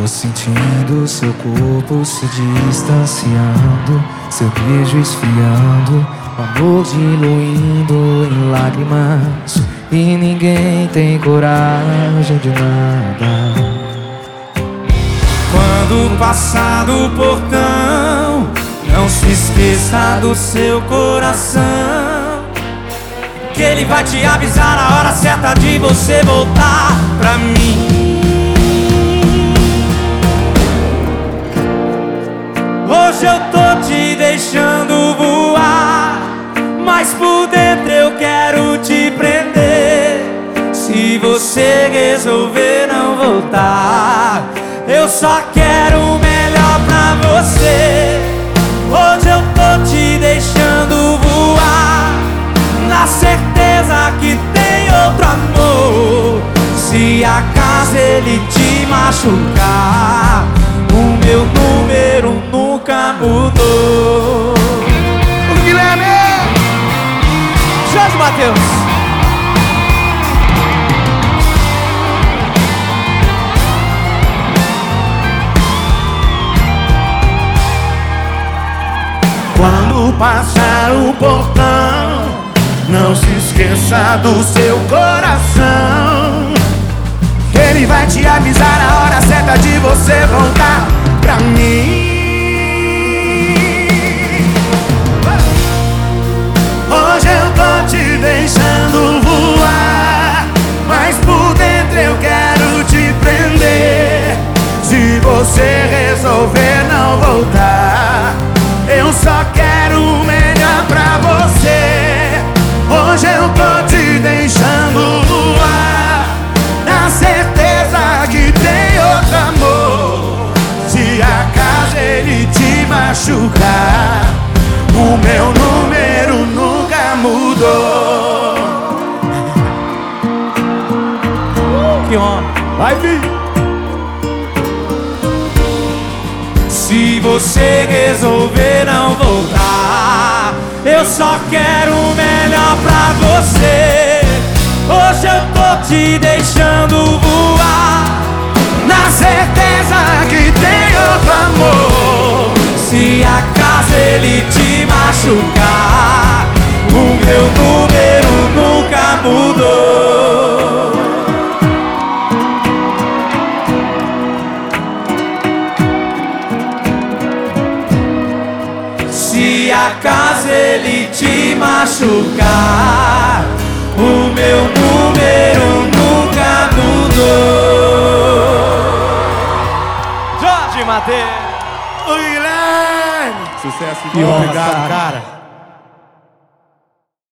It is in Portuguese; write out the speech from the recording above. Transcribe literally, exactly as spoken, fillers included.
Tô sentindo seu corpo se distanciando, seu beijo esfriando, o amor diluindo em lágrimas, e ninguém tem coragem de nada. Quando passar do portão, não se esqueça do seu coração, que ele vai te avisar na hora certa de você voltar pra mim. Hoje eu tô te deixando voar, mas por dentro eu quero te prender. Se você resolver não voltar, eu só quero o melhor pra você. Hoje eu tô te deixando voar, na certeza que tem outro amor. Se acaso ele te machucar, o meu número nunca mudou. O Guilherme! Jorge Mateus. Quando passar o portão, não se esqueça do seu coração, que ele vai te avisar a hora certa de você voltar pra mim. Hoje eu tô te deixando voar, mas por dentro eu quero te prender. Se você resolver não voltar, eu só quero o melhor pra você. Hoje eu tô te deixando voar, na certeza que tem outro amor. Se acaso ele te machucar, o meu número nunca mudou. Que homem. Vai vir. Se você resolver não voltar, eu só quero o melhor pra você. Hoje eu tô te deixando voar, Na certeza que tem outro amor. se acaso ele te machucar, o meu número nunca mudou. Se acaso ele te machucar, o meu número nunca mudou. Jorge Mateus. O Guilherme! Sucesso. Obrigado, cara.